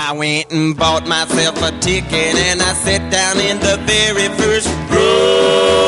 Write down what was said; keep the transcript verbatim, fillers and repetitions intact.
I went and bought myself a ticket and I sat down in the very first row.